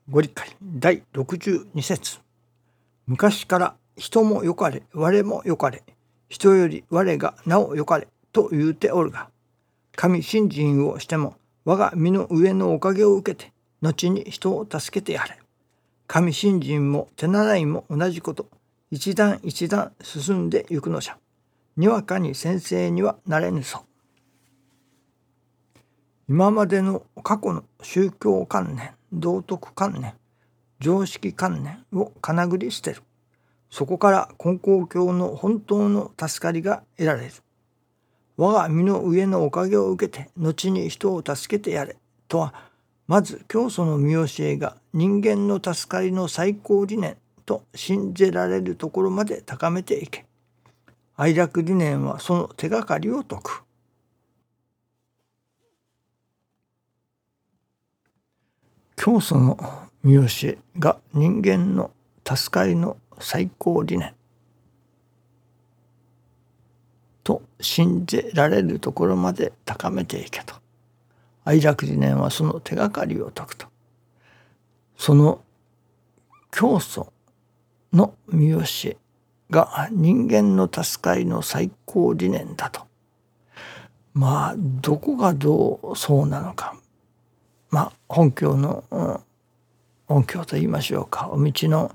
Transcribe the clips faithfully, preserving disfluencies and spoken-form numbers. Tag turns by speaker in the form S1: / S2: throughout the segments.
S1: ご理解だいろくじゅうに節。昔から人もよかれ我もよかれ、人より我がなおよかれと言うておるが、神信心をしても我が身の上のおかげを受けて後に人を助けてやれ。神信心も手習いも同じこと、一段一段進んでゆくのじゃ。にわかに先生にはなれぬぞ。今までの過去の宗教観念、道徳観念、常識観念をかなぐり捨てる。そこから根高教の本当の助かりが得られる。我が身の上のおかげを受けて後に人を助けてやれとは、まず教祖の見教えが人間の助かりの最高理念と信じられるところまで高めていけ。愛楽理念はその手がかりを説く。教祖の見教えが人間の助かりの最高理念と信じられるところまで高めていけと。愛楽理念はその手がかりを説くと。その教祖の見教えが人間の助かりの最高理念だと。まあどこがどうそうなのか。まあ本教の、うん、本教と言いましょうか、お道の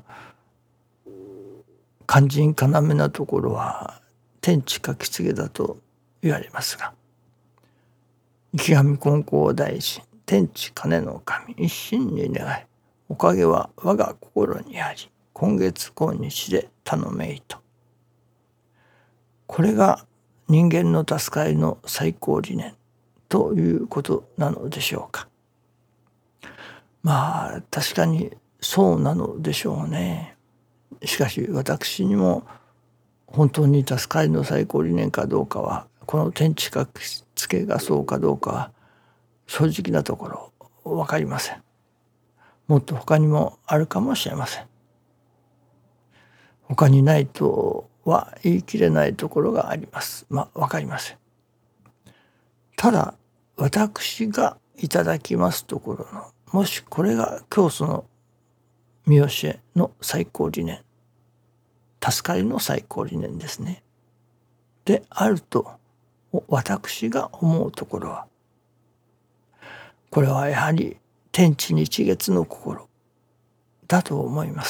S1: 肝心要なところは天地書き継げだと言われますが、池上金光大臣、天地金の神一心に願い、おかげは我が心にあり、今月今日で頼めいと。これが人間の助かりの最高理念ということなのでしょうか。まあ確かにそうなのでしょうね。しかし私にも本当に助かりの最高理念かどうかは、この天地書きつけがそうかどうかは正直なところ分かりません。もっと他にもあるかもしれません。他にないとは言い切れないところがあります。まあ分かりません。ただ私がいただきますところの、もしこれが教祖の見教えの最高理念、助かりの最高理念ですね、であると私が思うところは、これはやはり天地日月の心だと思います。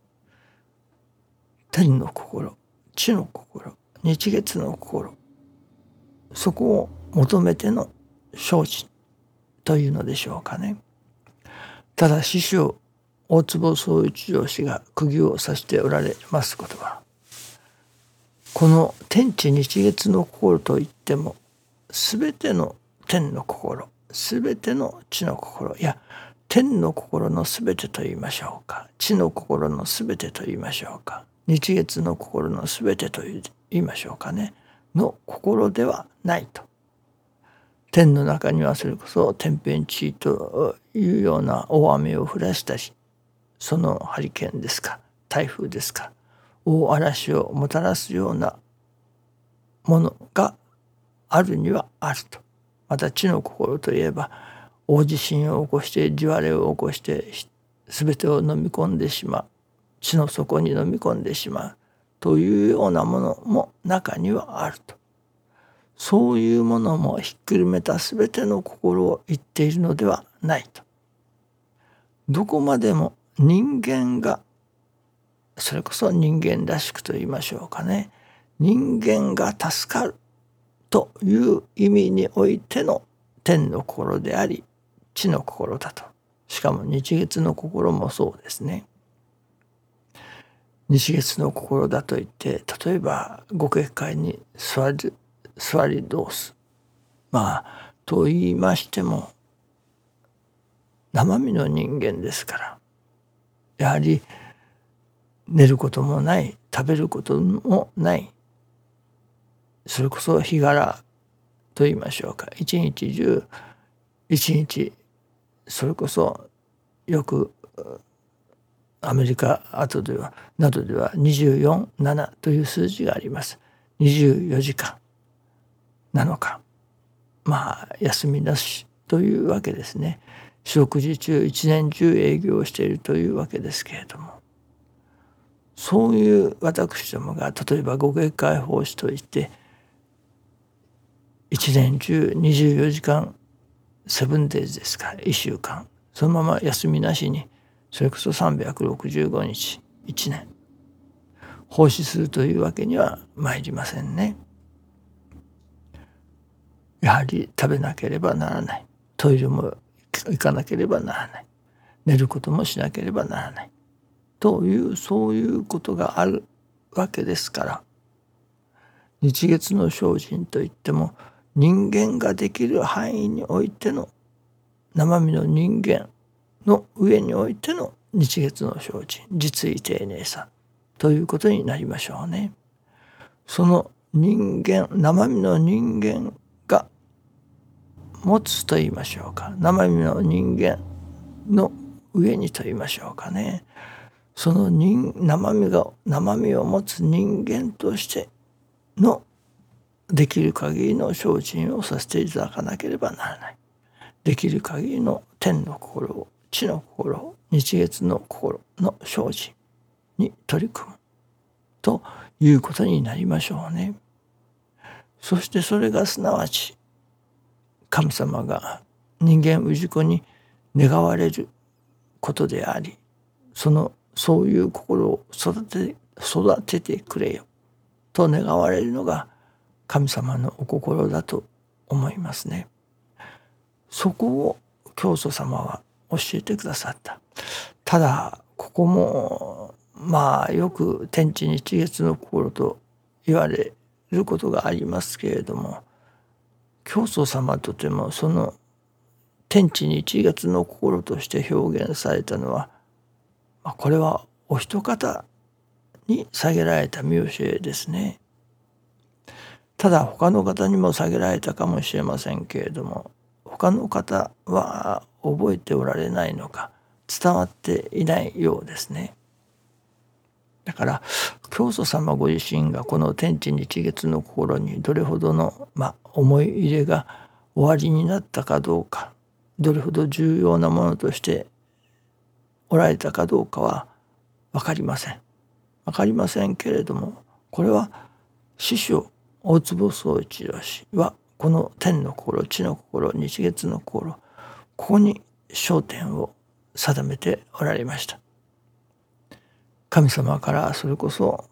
S1: 天の心、地の心、日月の心、そこを求めての精進というのでしょうかね。ただ師匠大坪宗一郎氏が釘を刺しておられますことは、この天地日月の心といっても、すべての天の心、すべての地の心、いや天の心のすべてと言いましょうか、地の心のすべてと言いましょうか、日月の心のすべてと言いましょうかね、の心ではないと。天の中にはそれこそ天変地異というような大雨を降らしたり、そのハリケーンですか、台風ですか、大嵐をもたらすようなものがあるにはあると。また地の心といえば、大地震を起こして地割れを起こして全てを飲み込んでしまう、地の底に飲み込んでしまうというようなものも中にはあると。そういうものもひっくるめた全ての心を言っているのではないと。どこまでも人間が、それこそ人間らしくと言いましょうかね、人間が助かるという意味においての天の心であり地の心だと。しかも日月の心もそうですね。日月の心だといって、例えばご結界に座る座り通す、まあと言いましても生身の人間ですから、やはり寝ることもない、食べることもない、それこそ日柄と言いましょうか、一日中一日、それこそよくアメリカ後ではなどではにじゅうよん、ななという数字があります。にじゅうよじかんなのか、まあ休みなしというわけですね。 四六時中一年中営業しているというわけですけれども、そういう私どもが例えば五月界法師といって一年中にじゅうよじかんセブンデイズですからいっしゅうかんそのまま休みなしにそれこそさんびゃくろくじゅうごにちいちねん奉仕するというわけには参りませんね。やはり食べなければならない、トイレも行かなければならない、寝ることもしなければならないというそういうことがあるわけですから、日月の精進といっても人間ができる範囲においての生身の人間の上においての日月の精進、実意丁寧さということになりましょうね。その人間、生身の人間が持つと言いましょうか、生身の人間の上にと言いましょうかね、その人生身が生身を持つ人間としてのできる限りの精進をさせていただかなければならない。できる限りの天の心を、地の心を、日月の心の精進に取り組むということになりましょうね。そしてそれがすなわち神様が人間氏子に願われることであり、そのそういう心を育て育ててくれよと願われるのが神様のお心だと思いますね。そこを教祖様は教えてくださった。ただここもまあよく天地日月の心と言われることがありますけれども、教祖様とてもその天地日月の心として表現されたのは、これはお一方に下げられた見教えですね。ただ他の方にも下げられたかもしれませんけれども、他の方は覚えておられないのか伝わっていないようですね。だから教祖様ご自身がこの天地日月の心にどれほどの、まあ、思い入れがおありになったかどうか、どれほど重要なものとしておられたかどうかは分かりません。分かりませんけれども、これは師匠大坪宗一郎氏はこの天の心、地の心、日月の心、ここに焦点を定めておられました。神様からそれこそ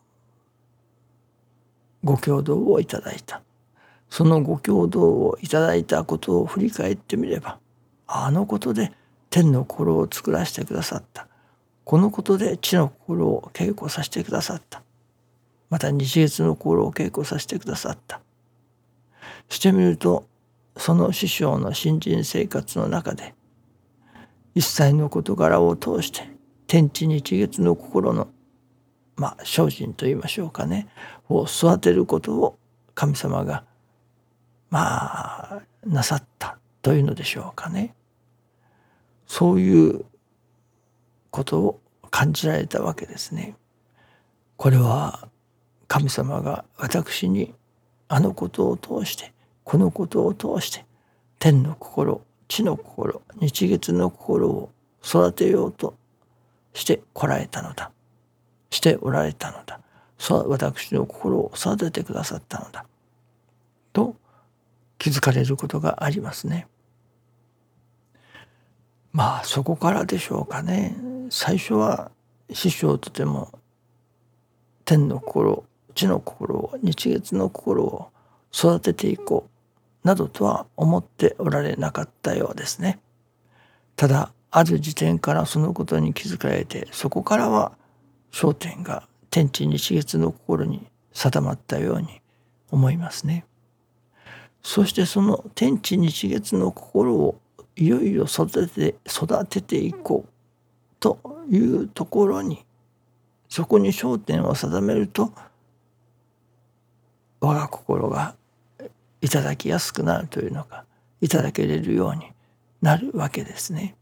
S1: ご教導をいただいた。そのご教導をいただいたことを振り返ってみれば、あのことで天の心を作らせてくださった。このことで地の心を稽古させてくださった。また日月の心を稽古させてくださった。してみると、その師匠の信心生活の中で一切の事柄を通して天地日月の心のまあ精進と言いましょうかねを育てることを神様がまあなさったというのでしょうかね。そういうことを感じられたわけですね。これは神様が私にあのことを通してこのことを通して天の心、地の心、日月の心を育てようとしてこられたのだ。しておられたのだ。私の心を育ててくださったのだ。と気づかれることがありますね。まあそこからでしょうかね。最初は師匠とても天の心、地の心を、日月の心を育てていこうなどとは思っておられなかったようですね。ただある時点からそのことに気づかれて、そこからは焦点が天地日月の心に定まったように思いますね。そしてその天地日月の心をいよいよ育てて育てていこうというところに、そこに焦点を定めると我が心がいただきやすくなるというのか、いただけれるようになるわけですね。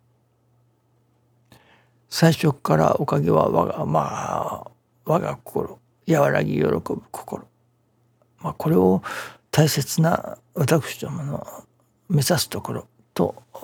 S1: 最初からおかげは我がまあ我が心、和らぎ喜ぶ心、まあ、これを大切な私どもの目指すところと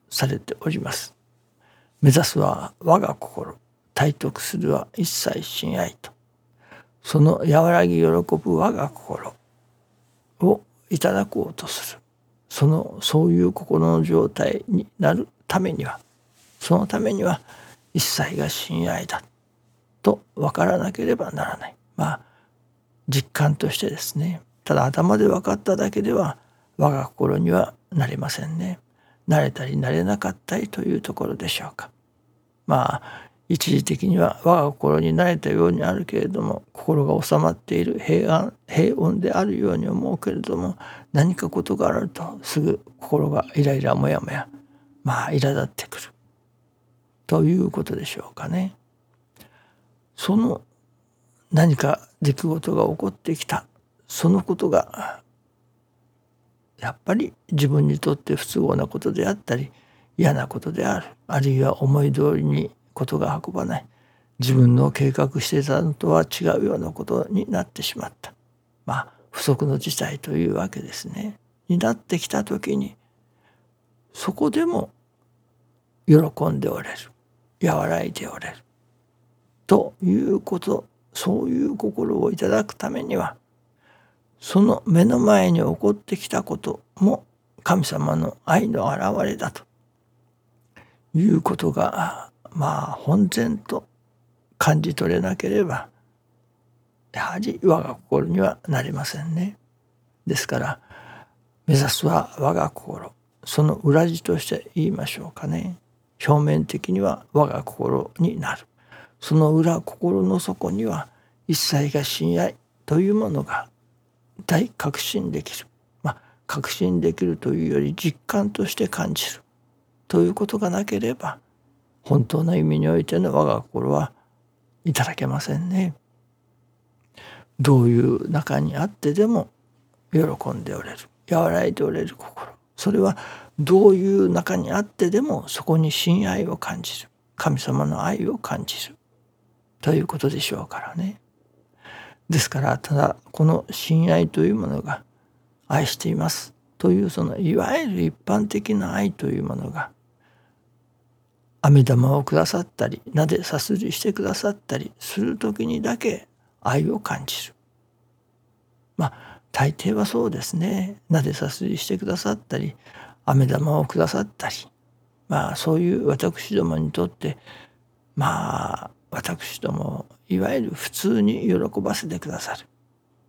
S1: されております。目指すは我が心、体得するは一切親愛と、その和らぎ喜ぶ我が心をいただこうとする、そのそういう心の状態になるためには、そのためには一切が親愛だと分からなければならない。まあ実感としてですね。ただ頭で分かっただけでは我が心にはなりませんね。慣れたり慣れなかったりというところでしょうか。まあ一時的には我が心に慣れたようにあるけれども、心が収まっている平安平穏であるように思うけれども、何かことがあるとすぐ心がイライラモヤモヤ、まあ苛立ってくるということでしょうかね。その何か出来事が起こってきた、そのことがやっぱり自分にとって不都合なことであったり嫌なことである、あるいは思い通りにことが運ばない、自分の計画していたのとは違うようなことになってしまった、まあ不測の事態というわけですね。になってきた時に、そこでも喜んでおれる、和らいでおれるということ、そういう心をいただくためには、その目の前に起こってきたことも神様の愛の現れだということが、まあ本然と感じ取れなければ、やはり我が心にはなりませんね。ですから目指すは我が心、その裏地として言いましょうかね。表面的には我が心になる。その裏心の底には一切が親愛というものが大確信できる。まあ確信できるというより実感として感じるということがなければ、本当の意味においての我が心はいただけませんね。どういう中にあってでも喜んでおれる、和らいでおれる心、それはどういう中にあってでもそこに親愛を感じる、神様の愛を感じるということでしょうからね。ですからただこの親愛というものが、愛していますというそのいわゆる一般的な愛というものが、飴玉をくださったりなでさすりしてくださったりする時にだけ愛を感じる。まあ大抵はそうですね。なでさすりしてくださったり飴玉をくださったり、まあそういう私どもにとってまあ私どもいわゆる普通に喜ばせてくださる、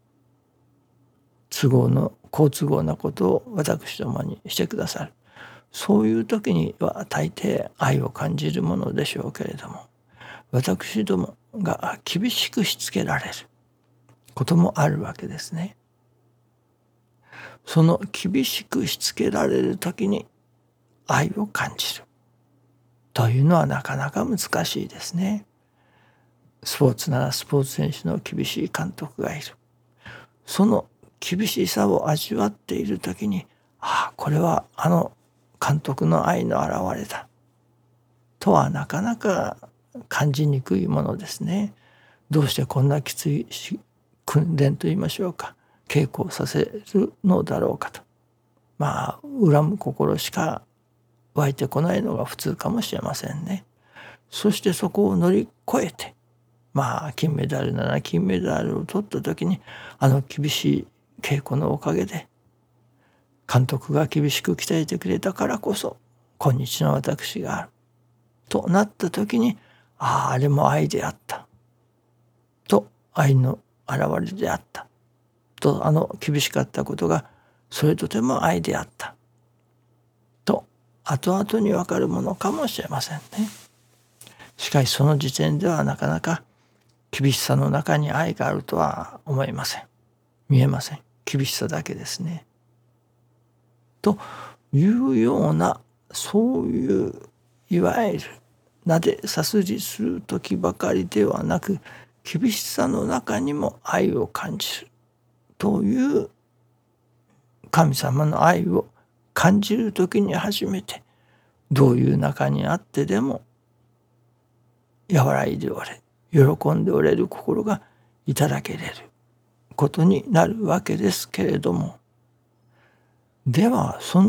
S1: 都合の好都合なことを私どもにしてくださる、そういう時には大抵愛を感じるものでしょうけれども、私どもが厳しくしつけられることもあるわけですね。その厳しくしつけられる時に愛を感じるというのはなかなか難しいですね。スポーツならスポーツ選手の厳しい監督がいる。その厳しさを味わっている時に、ああこれはあの監督の愛の表れだとはなかなか感じにくいものですね。どうしてこんなきつい訓練といいましょうか、稽古をさせるのだろうかと、まあ恨む心しか湧いてこないのが普通かもしれませんね。そしてそこを乗り越えて、まあ金メダルなら金メダルを取った時に、あの厳しい稽古のおかげで監督が厳しく鍛えてくれたからこそ今日の私があるとなった時に、あああれも愛であったと、愛の表れであったと、あの厳しかったことがそれとても愛であったと後々に分かるものかもしれませんね。しかしその時点ではなかなか厳しさの中に愛があるとは思いません。見えません。厳しさだけですね。というような、そういういわゆるなでさすりする時ばかりではなく、厳しさの中にも愛を感じるという神様の愛を感じる時に初めて、どういう中にあってでも和らいでおれ、喜んでおれる心がいただけれることになるわけですけれども、ではその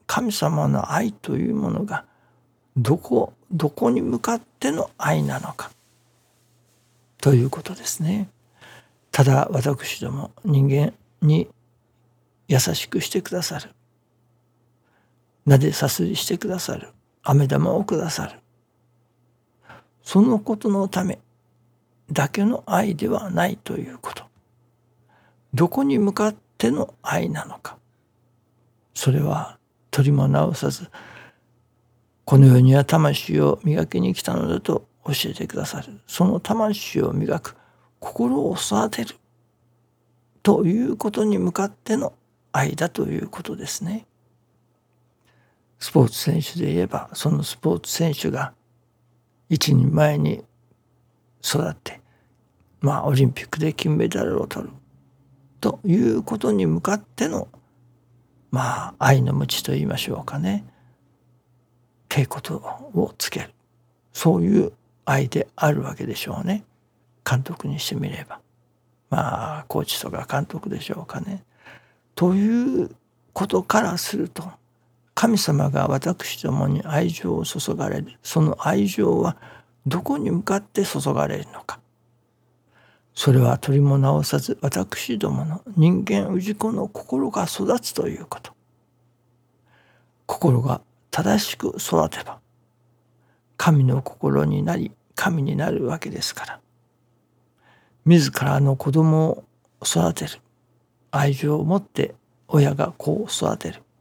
S1: 神様の愛というものがどこどこに向かっての愛なのかということですね。ただ私ども人間に優しくしてくださる、なでさすりしてくださる、飴玉をくださる、そのことのためだけの愛ではないということ。どこに向かっての愛なのか、それは取りも直さず、この世には魂を磨きに来たのだと教えてくださる。その魂を磨く、心を育てるということに向かっての愛だということですね。スポーツ選手で言えば、そのスポーツ選手が一人前に育ってまあオリンピックで金メダルを取るということに向かってのまあ愛の鞭と言いましょうかね、稽古とをつける、そういう愛であるわけでしょうね。監督にしてみれば、まあコーチとか監督でしょうかね。ということからすると、神様が私どもに愛情を注がれる、その愛情はどこに向かって注がれるのか、それは取りも直さず私どもの人間氏子の心が育つということ。心が正しく育てば神の心になり神になるわけですから、自らの子供を育てる、愛情を持って親が子を育てる、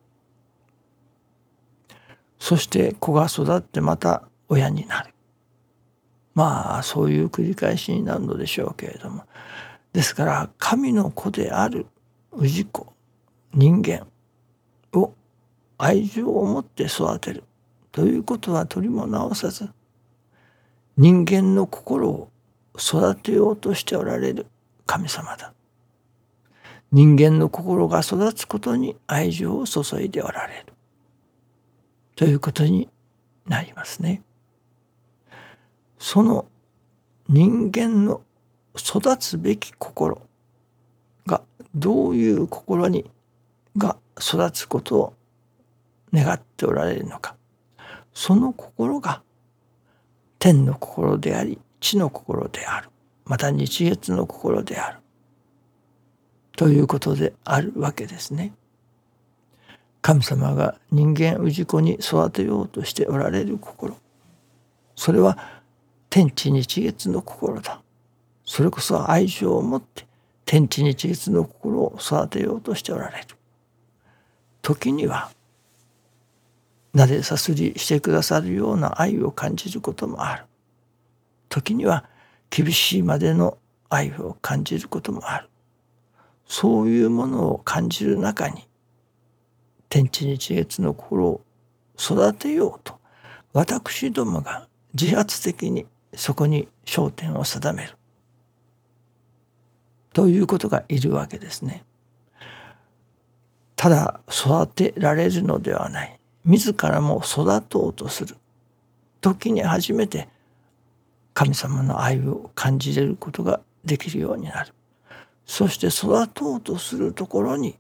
S1: そして子が育ってまた親になる、まあそういう繰り返しになるのでしょうけれども、ですから神の子である氏子人間を愛情を持って育てるということは取りも直さず、人間の心を育てようとしておられる神様だ。人間の心が育つことに愛情を注いでおられるということになりますね。その人間の育つべき心がどういう心にが育つことを願っておられるのか、その心が天の心であり地の心である、また日月の心であるということであるわけですね。神様が人間氏子に育てようとしておられる心、それは天地日月の心だ。それこそ愛情を持って天地日月の心を育てようとしておられる。時にはなでさすりしてくださるような愛を感じることもある。時には厳しいまでの愛を感じることもある。そういうものを感じる中に天地日月の心を育てようと私どもが自発的にそこに焦点を定めるということがいるわけですね。ただ育てられるのではない、自らも育とうとする時に初めて神様の愛を感じれることができるようになる。そして育とうとするところに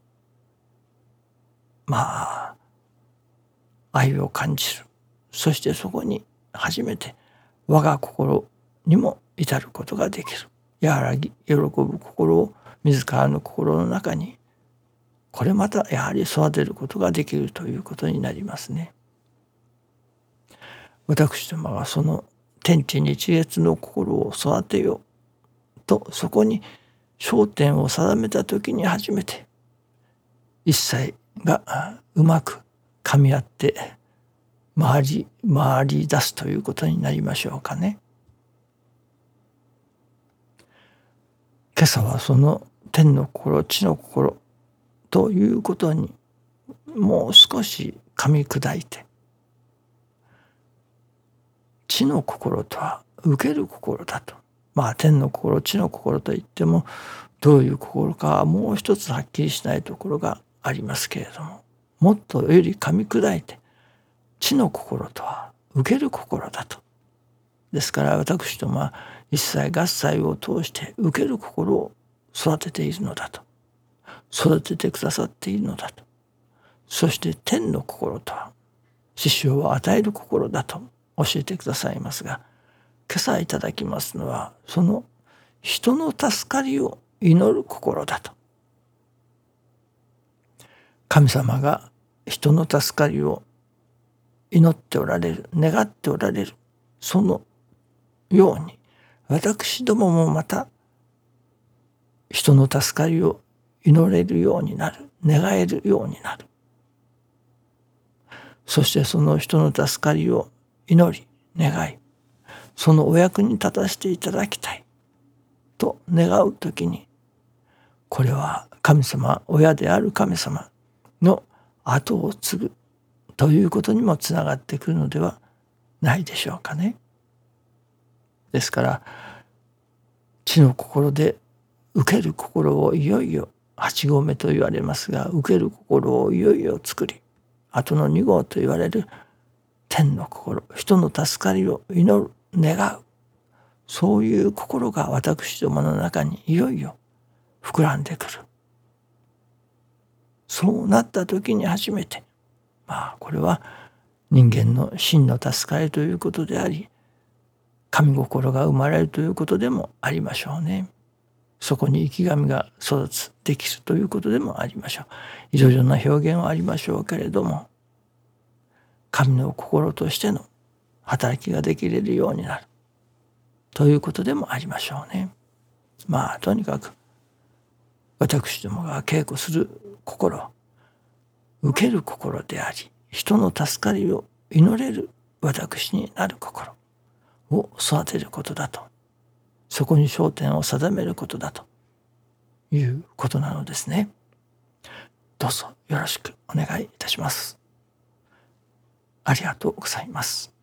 S1: まあ愛を感じる。そしてそこに初めて我が心にも至ることができる。和らぎ喜ぶ心を自らの心の中に、これまたやはり育てることができるということになりますね。私どもはその天地日月の心を育てようとそこに焦点を定めた時に初めて一切がうまく噛み合って回り回り出すということになりましょうかね。今朝はその天の心地の心ということにもう少し噛み砕いて、地の心とは受ける心だと、まあ天の心地の心といってもどういう心かはもう一つはっきりしないところがありますけれども、もっとより噛み砕いて地の心とは受ける心だと。ですから私どもは一切合切を通して受ける心を育てているのだと、育ててくださっているのだと、 そして天の心とは師匠は与える心だと教えてくださいますが、今朝いただきますのはその人の助かりを祈る心だと。神様が人の助かりを祈っておられる、願っておられる、そのように私どももまた人の助かりを祈れるようになる、願えるようになる。そしてその人の助かりを祈り願い、そのお役に立たせていただきたいと願うときに、これは神様、親である神様の後を継ぐということにもつながってくるのではないでしょうかね。ですから地の心で受ける心をいよいよ八合目と言われますが、受ける心をいよいよ作り、後の二号と言われる天の心、人の助かりを祈る願う、そういう心が私どもの中にいよいよ膨らんでくる。そうなった時に初めて、まあこれは人間の真の助かりということであり、神心が生まれるということでもありましょうね。そこに生き神が育つ、できるということでもありましょう。いろいろな表現はありましょうけれども、神の心としての働きができれるようになるということでもありましょうね。まあとにかく私どもが稽古する心、受ける心であり、人の助かりを祈れる私になる心を育てることだと、そこに焦点を定めることだということなのですね。どうぞよろしくお願いいたします。ありがとうございます。